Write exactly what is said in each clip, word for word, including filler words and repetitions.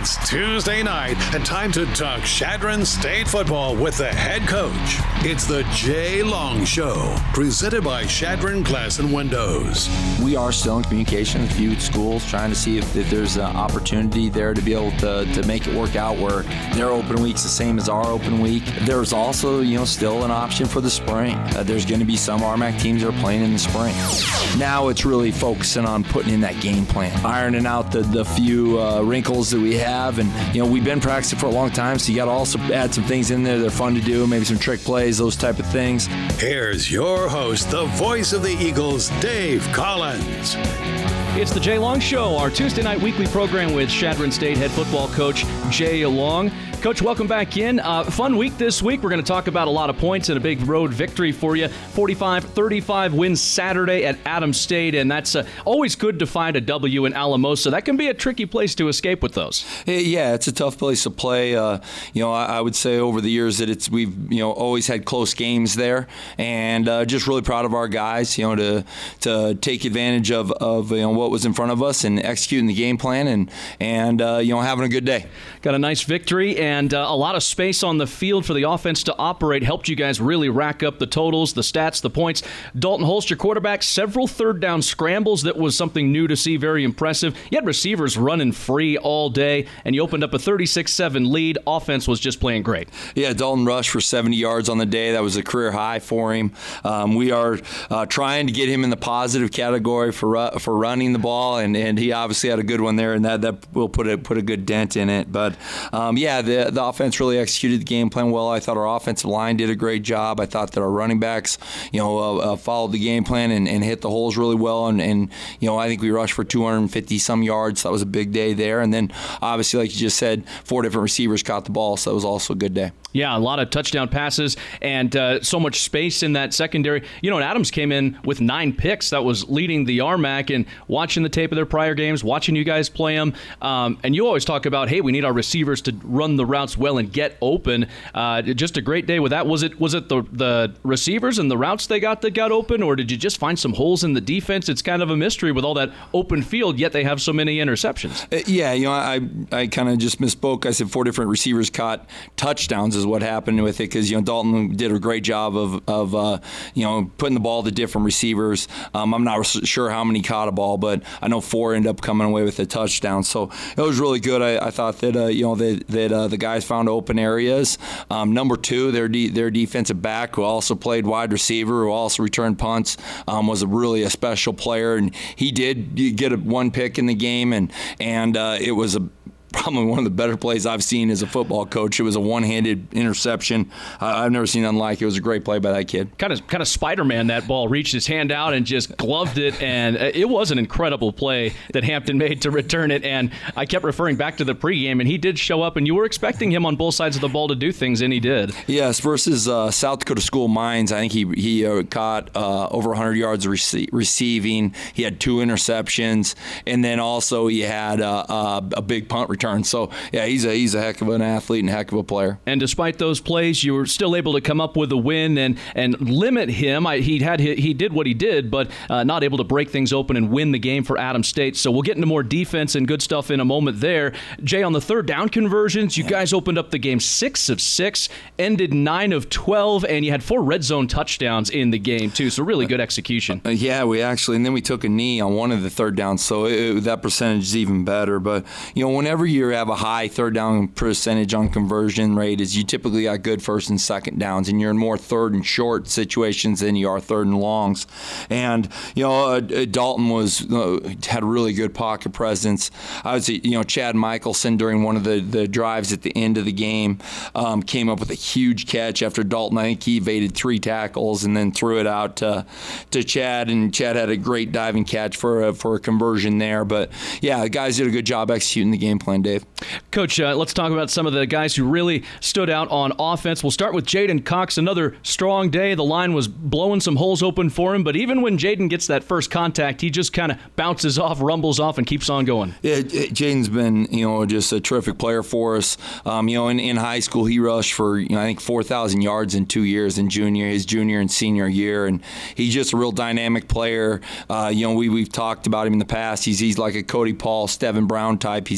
It's Tuesday night and time to talk Chadron State football with the head coach. It's the Jay Long Show, presented by Chadron Glass and Windows. We are still in communication with a few schools, trying to see if, if there's an opportunity there to be able to, to make it work out where their open week's the same as our open week. There's also, you know, still an option for the spring. Uh, there's going to be some R M A C teams that are playing in the spring. Now it's really focusing on putting in that game plan, ironing out the, the few uh, wrinkles that we have. And, you know, we've been practicing for a long time, so you got to also add some things in there that are fun to do, maybe some trick plays, those type of things. Here's your host, the voice of the Eagles, Dave Collins. It's the Jay Long Show, our Tuesday night weekly program with Chadron State head football coach Jay Long. Coach, welcome back in. Uh, fun week this week. We're going to talk about a lot of points and a big road victory for you. forty-five thirty-five win Saturday at Adams State, and that's uh, always good to find a W in Alamosa. That can be a tricky place to escape with those. Yeah, it's a tough place to play. Uh, you know, I, I would say over the years that it's we've you know always had close games there, and uh, just really proud of our guys. You know, to to take advantage of, of you know what was in front of us and executing the game plan and and uh, you know having a good day. Got a nice victory and uh, a lot of space on the field for the offense to operate. Helped you guys really rack up the totals, the stats, the points. Dalton Holst, your quarterback, several third down scrambles. That was something new to see, very impressive. You had receivers running free all day, and you opened up a thirty-six seven lead. Offense was just playing great. Yeah, Dalton rushed for seventy yards on the day. That was a career high for him. Um, we are uh, trying to get him in the positive category for uh, for running the ball, and, and he obviously had a good one there, and that, that will put a, put a good dent in it. But, um, yeah, the, the offense really executed the game plan well. I thought our offensive line did a great job. I thought that our running backs, you know, uh, uh, followed the game plan and, and hit the holes really well. And, and, you know, I think we rushed for two hundred fifty some yards. That was a big day there. And then, obviously, like you just said, four different receivers caught the ball, so that was also a good day. Yeah, a lot of touchdown passes and uh, so much space in that secondary. You know, and Adams came in with nine picks. That was leading the R M A C, and watching the tape of their prior games, watching you guys play them. Um, and you always talk about, hey, we need our receivers to run the routes well and get open. Uh, just a great day with that. Was it was it the the receivers and the routes they got that got open, or did you just find some holes in the defense? It's kind of a mystery with all that open field, yet they have so many interceptions. Uh, yeah, you know, I I kind of just misspoke. I said four different receivers caught touchdowns is what happened with it, because, you know, Dalton did a great job of, of uh, you know, putting the ball to different receivers. Um, I'm not sure how many caught a ball, but I know four ended up coming away with a touchdown. So it was really good. I, I thought that, uh, you know, that, that uh, the guys found open areas. Um, number two, their de- their defensive back, who also played wide receiver, who also returned punts, um, was a really a special player, and he did get a, one pick in the game, and and uh, it was a probably one of the better plays I've seen as a football coach. It was a one-handed interception. Uh, I've never seen nothing like it. It was a great play by that kid. Kind of kind of Spider-Man, that ball. Reached his hand out and just gloved it, and it was an incredible play that Hampton made to return it. And I kept referring back to the pregame, and he did show up, and you were expecting him on both sides of the ball to do things, and he did. Yes, versus uh, South Dakota School Mines, I think he he uh, caught uh, over one hundred yards rece- receiving. He had two interceptions, and then also he had uh, uh, a big punt return. So, yeah, he's a he's a heck of an athlete and a heck of a player. And despite those plays, you were still able to come up with a win and and limit him. I, he had he did what he did, but uh, not able to break things open and win the game for Adams State. So we'll get into more defense and good stuff in a moment there. Jay, on the third down conversions, you guys opened up the game six of six, ended nine of twelve, and you had four red zone touchdowns in the game too. So really good execution. Uh, yeah, we actually, and then we took a knee on one of the third downs, so it, that percentage is even better. But, you know, whenever you have a high third down percentage on conversion rate, is you typically got good first and second downs, and you're in more third and short situations than you are third and longs. And, you know, uh, Dalton was uh, had a really good pocket presence. I would say, you know, Chad Michelson during one of the, the drives at the end of the game um, came up with a huge catch after Dalton. I think he evaded three tackles and then threw it out to, to Chad, and Chad had a great diving catch for a, for a conversion there. But, yeah, the guys did a good job executing the game plan, Dave. Coach, uh, let's talk about some of the guys who really stood out on offense. We'll start with Jaden Cox. Another strong day. The line was blowing some holes open for him, but even when Jaden gets that first contact, he just kind of bounces off, rumbles off, and keeps on going. Yeah, Jaden's been, you know, just a terrific player for us. Um, you know, in, in high school, he rushed for, you know, I think four thousand yards in two years in junior, his junior and senior year, and he's just a real dynamic player. Uh, you know, we we've talked about him in the past. He's he's like a Cody Paul, Stevin Brown type. He's he's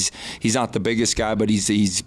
he's not the biggest guy, but he's he's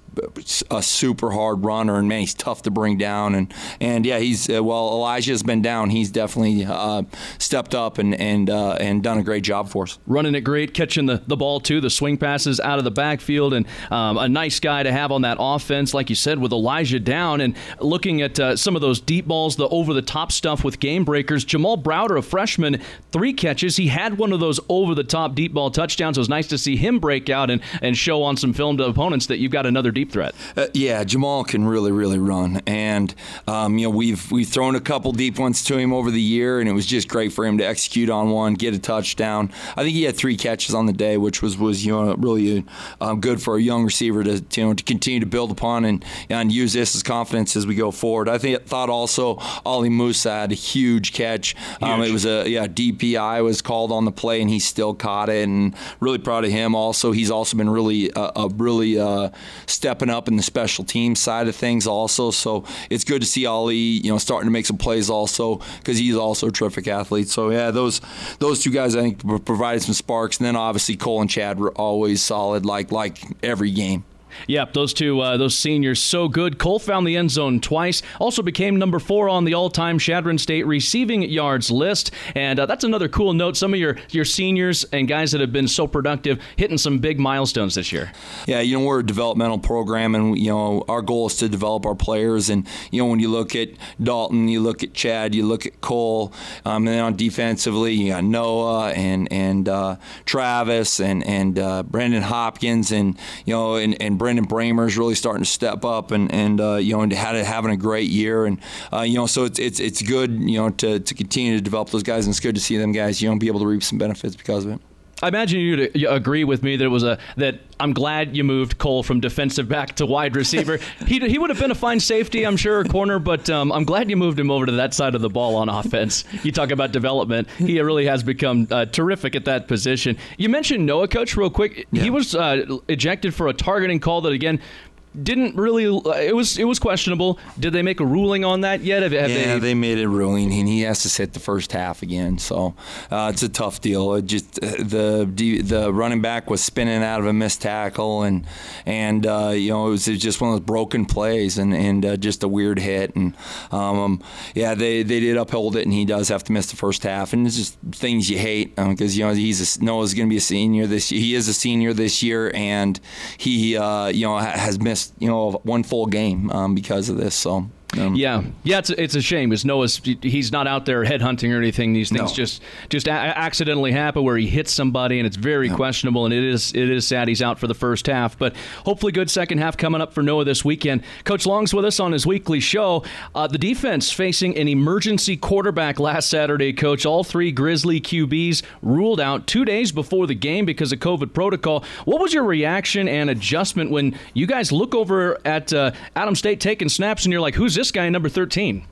a super hard runner, and man, he's tough to bring down. And and yeah, he's uh, well, Elijah's been down. He's definitely uh, stepped up and and uh, and done a great job for us. Running it great, catching the, the ball too, the swing passes out of the backfield, and um, a nice guy to have on that offense, like you said, with Elijah down. And looking at uh, some of those deep balls, the over-the-top stuff with game breakers, Jamal Browder, a freshman, three catches. He had one of those over-the-top deep ball touchdowns. It was nice to see him break out and, and show on some film to opponents that you've got another deep threat. Uh, yeah, Jamal can really, really run, and um, you know we've we've thrown a couple deep ones to him over the year, and it was just great for him to execute on one, get a touchdown. I think he had three catches on the day, which was, was you know really um, good for a young receiver to you know to continue to build upon and and use this as confidence as we go forward. I think thought also Ali Musa had a huge catch. Huge. Um, it was a yeah D P I was called on the play, and he still caught it, and really proud of him. Also, he's also been really uh, uh, really uh, stepping up in the special team side of things also. So it's good to see Ali, you know, starting to make some plays also, because he's also a terrific athlete. So yeah, those those two guys I think provided some sparks. And then obviously Cole and Chad were always solid, like like every game. Yep, those two, uh, those seniors, so good. Cole found the end zone twice. Also became number four on the all-time Chadron State receiving yards list. And uh, that's another cool note. Some of your, your seniors and guys that have been so productive, hitting some big milestones this year. Yeah, you know, we're a developmental program, and, you know, our goal is to develop our players. And, you know, when you look at Dalton, you look at Chad, you look at Cole, um, and then on defensively, you got Noah and, and uh, Travis and, and uh, Brandon Hopkins and, you know, and, and Brendan Bramer's really starting to step up and and uh, you know and had having a great year, and uh, you know so it's it's it's good you know to to continue to develop those guys, and it's good to see them guys you know be able to reap some benefits because of it. I imagine you'd agree with me that it was a that I'm glad you moved Cole from defensive back to wide receiver. he he would have been a fine safety, I'm sure, a corner, but um, I'm glad you moved him over to that side of the ball on offense. You talk about development. He really has become uh, terrific at that position. You mentioned Noah, Coach, real quick. Yeah. He was uh, ejected for a targeting call that, again, didn't really it was it was questionable. Did they make a ruling on that yet? Have, have yeah, they... they made a ruling, and he has to sit the first half again. So uh, it's a tough deal. It just the the running back was spinning out of a missed tackle, and and uh, you know it was just one of those broken plays, and and uh, just a weird hit. And um, yeah, they they did uphold it, and he does have to miss the first half. And it's just things you hate because um, you know he's a, Noah's going to be a senior this year. He is a senior this year, and he uh, you know has missed. You know, one full game um, because of this. So um, yeah, yeah, it's a, it's a shame. Because Noah's he's not out there headhunting or anything. These things no. just just a- accidentally happen where he hits somebody, and it's very yeah. questionable. And it is it is sad he's out for the first half. But hopefully, good second half coming up for Noah this weekend. Coach Long's with us on his weekly show. Uh, the defense facing an emergency quarterback last Saturday. Coach, all three Grizzly Q Bs ruled out two days before the game because of COVID protocol. What was your reaction and adjustment when you guys look over at uh, Adams State taking snaps and you're like, who's this guy in number thirteen?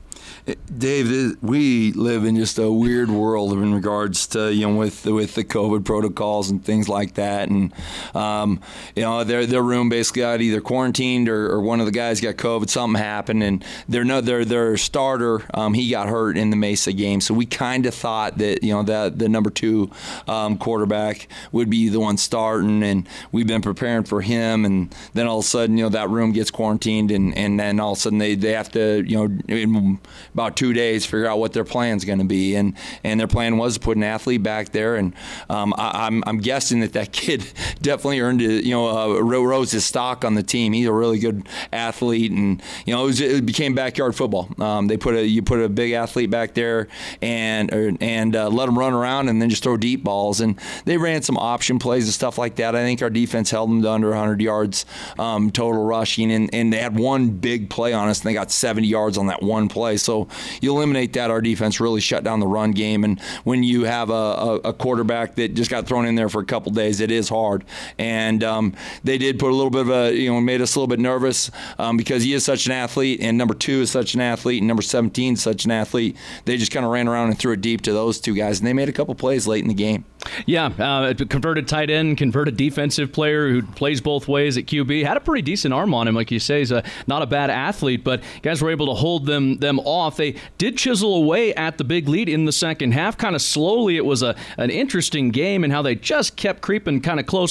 Dave, we live in just a weird world in regards to, you know, with with the COVID protocols and things like that. And, um, you know, their their room basically got either quarantined or, or one of the guys got COVID. Something happened, and their their their starter, um, he got hurt in the Mesa game. So we kind of thought that, you know, that the number two um, quarterback would be the one starting, and we've been preparing for him. And then all of a sudden, you know, that room gets quarantined, and, and then all of a sudden they, they have to, you know, in about two days figure out what their plan's going to be, and and their plan was to put an athlete back there, and um, I, I'm I'm guessing that that kid definitely earned it, you know uh, rose his stock on the team. He's a really good athlete, and you know it, was, it became backyard football. Um, they put a you put a big athlete back there and or, and uh, let him run around and then just throw deep balls, and they ran some option plays and stuff like that. I think our defense held them to under one hundred yards um, total rushing, and, and they had one big play on us, and they got seventy yards on that one play. So you eliminate that, our defense really shut down the run game. And when you have a, a, a quarterback that just got thrown in there for a couple days, it is hard. And um, they did put a little bit of a, you know, made us a little bit nervous um, because he is such an athlete, and number two is such an athlete, and number seventeen is such an athlete. They just kind of ran around and threw it deep to those two guys, and they made a couple plays late in the game. Yeah, uh, converted tight end, converted defensive player who plays both ways at Q B. Had a pretty decent arm on him, like you say. He's a, not a bad athlete, but guys were able to hold them them off. They did chisel away at the big lead in the second half, kind of slowly. It was a an interesting game, and how they just kept creeping kind of close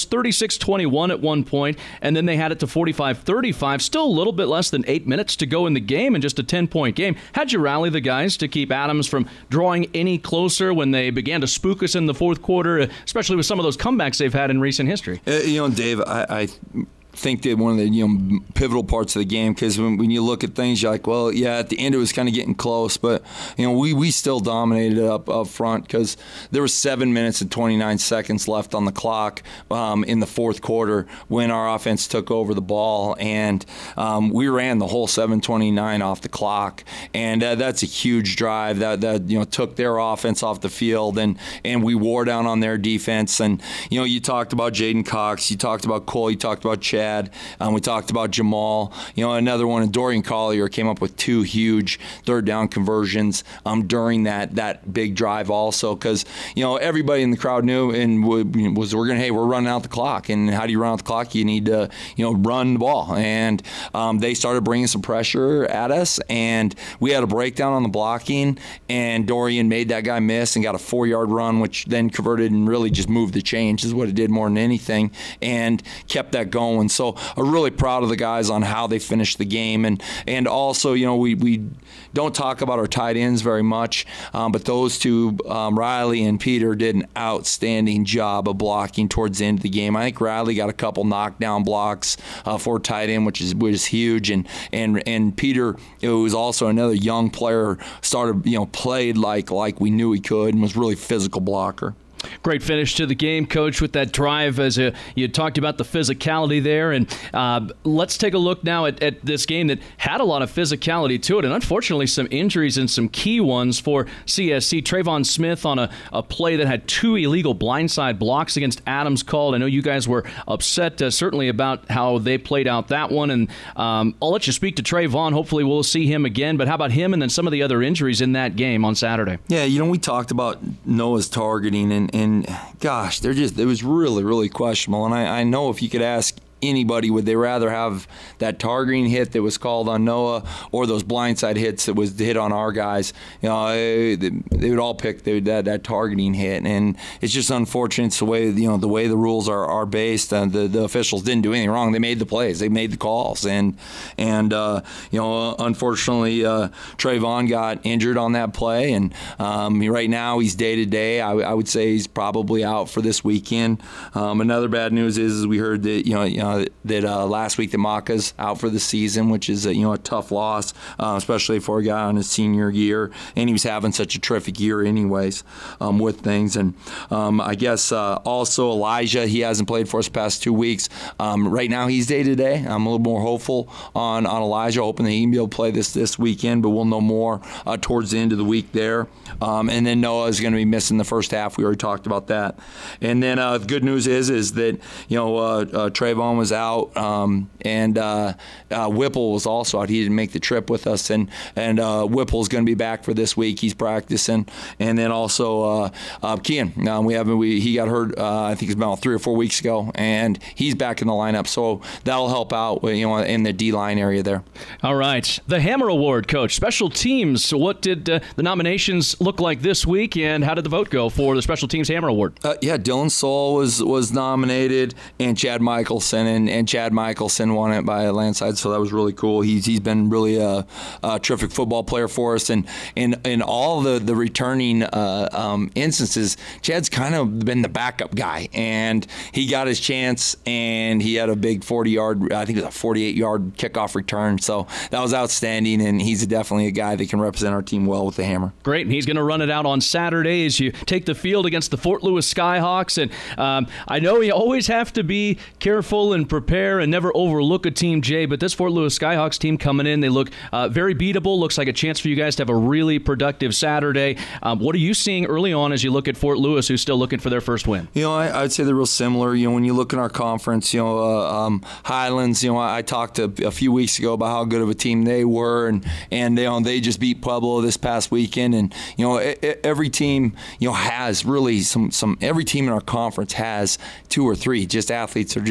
thirty-six twenty-one at one point, and then they had it to forty-five thirty-five. Still a little bit less than eight minutes to go in the game, and just a ten-point game. How'd you rally the guys to keep Adams from drawing any closer when they began to spook us in the fourth quarter, especially with some of those comebacks they've had in recent history? Uh, you know, Dave, I... I think that one of the you know pivotal parts of the game, because when, when you look at things, you're like, well, yeah, at the end it was kind of getting close, but you know we, we still dominated up up front, because there was seven minutes and twenty-nine seconds left on the clock um, in the fourth quarter when our offense took over the ball, and um, we ran the whole seven twenty-nine off the clock, and uh, that's a huge drive that that you know took their offense off the field, and and we wore down on their defense. And you know you talked about Jaden Cox, you talked about Cole, you talked about Chad. Um, we talked about Jamal. You know, another one, Dorian Collier came up with two huge third down conversions um, during that that big drive also, because, you know, everybody in the crowd knew and was, we're going to, hey, we're running out the clock. And how do you run out the clock? You need to, you know, run the ball. And um, they started bringing some pressure at us, and we had a breakdown on the blocking, and Dorian made that guy miss and got a four-yard run, which then converted and really just moved the chains is what it did more than anything, and kept that going. So I'm really proud of the guys on how they finished the game. And and also, you know, we, we don't talk about our tight ends very much, um, but those two, um, Riley and Peter, did an outstanding job of blocking towards the end of the game. I think Riley got a couple knockdown blocks uh, for tight end, which is which is huge. And and and Peter, it was also another young player, started, you know, played like like we knew he could, and was really physical blocker. Great finish to the game, Coach, with that drive, as a, you talked about the physicality there. And uh, let's take a look now at, at this game that had a lot of physicality to it, and unfortunately some injuries and some key ones for C S C. Trayvon Smith on a, a play that had two illegal blindside blocks against Adams called. I know you guys were upset, uh, certainly, about how they played out that one. And um, I'll let you speak to Trayvon. Hopefully we'll see him again. But how about him and then some of the other injuries in that game on Saturday? Yeah, you know, we talked about Noah's targeting, and And gosh, they're just, it was really, really questionable. And I, I know if you could ask anybody, would they rather have that targeting hit that was called on Noah or those blindside hits that was hit on our guys? You know, they, they would all pick the, that that targeting hit, and it's just unfortunate. It's the way you know the way the rules are are based. And the the officials didn't do anything wrong. They made the plays. They made the calls, and and uh, you know, unfortunately, uh, Trayvon got injured on that play, and um, right now he's day to day. I, I would say he's probably out for this weekend. Um, another bad news is, is we heard that you know. You know Uh, that uh, last week that Maka's out for the season, which is a, you know a tough loss, uh, especially for a guy on his senior year, and he was having such a terrific year anyways um, with things. And um, I guess uh, also Elijah, he hasn't played for us the past two weeks. Um, right now he's day to day. I'm a little more hopeful on, on Elijah, hoping that he can be able to play this this weekend, but we'll know more uh, towards the end of the week there. Um, and then Noah is going to be missing the first half. We already talked about that. And then uh, the good news is is that you know uh, uh, Trayvon was out, um, and uh, uh, Whipple was also out. He didn't make the trip with us, and and uh, Whipple's going to be back for this week. He's practicing, and then also uh, uh, Kean. Um, we haven't. We he got hurt. Uh, I think it's about three or four weeks ago, and he's back in the lineup. So that'll help out, you know, in the D line area there. All right, the Hammer Award, Coach. Special teams. So what did uh, the nominations look like this week, and how did the vote go for the Special Teams Hammer Award? Uh, yeah, Dylan Saul was was nominated, and Chad Michelson. And, and Chad Michelson won it by a landslide, so that was really cool. He's he's been really a, a terrific football player for us, and in in all the the returning uh, um, instances, Chad's kind of been the backup guy, and he got his chance, and he had a big forty-yard, I think it was a forty-eight-yard kickoff return, so that was outstanding, and he's definitely a guy that can represent our team well with the hammer. Great, and he's going to run it out on Saturday as you take the field against the Fort Lewis Skyhawks, and um, I know you always have to be careful and prepare and never overlook a team, Jay, but this Fort Lewis Skyhawks team coming in, they look uh, very beatable. Looks like a chance for you guys to have a really productive Saturday. Um, what are you seeing early on as you look at Fort Lewis, who's still looking for their first win? You know, I, I'd say they're real similar. You know, when you look in our conference, you know, uh, um, Highlands, you know, I, I talked to, a few weeks ago about how good of a team they were, and, and you know, they just beat Pueblo this past weekend. And, you know, every team, you know, has really some, some, every team in our conference has two or three just athletes are just outstanding.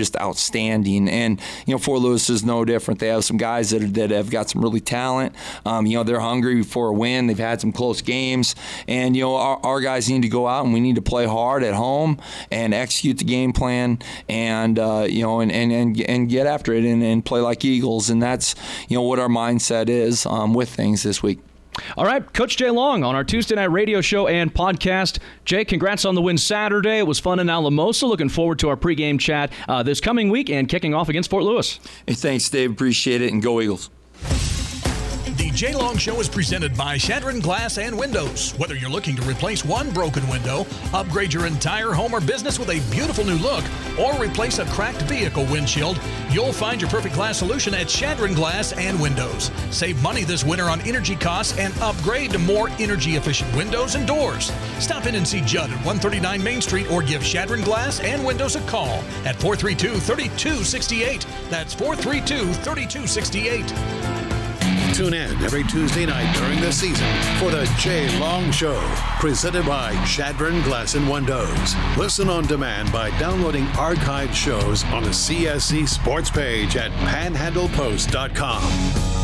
outstanding. And, you know, Fort Lewis is no different. They have some guys that, are, that have got some really talent. Um, you know, they're hungry for a win. They've had some close games. And, you know, our, our guys need to go out and we need to play hard at home and execute the game plan and, uh, you know, and, and, and, and get after it and, and play like Eagles. And that's, you know, what our mindset is um, with things this week. All right, Coach Jay Long on our Tuesday night radio show and podcast. Jay, congrats on the win Saturday. It was fun in Alamosa. Looking forward to our pregame chat uh, this coming week and kicking off against Fort Lewis. Hey, thanks, Dave. Appreciate it, and go Eagles. The Jay Long Show is presented by Shadron Glass and Windows. Whether you're looking to replace one broken window, upgrade your entire home or business with a beautiful new look, or replace a cracked vehicle windshield, you'll find your perfect glass solution at Shadron Glass and Windows. Save money this winter on energy costs and upgrade to more energy-efficient windows and doors. Stop in and see Judd at one thirty-nine Main Street or give Shadron Glass and Windows a call at four three two, three two six eight. That's four three two, three two six eight. Tune in every Tuesday night during the season for the Jay Long Show, presented by Shadron Glass and Windows. Listen on demand by downloading archived shows on the C S C Sports page at panhandle post dot com.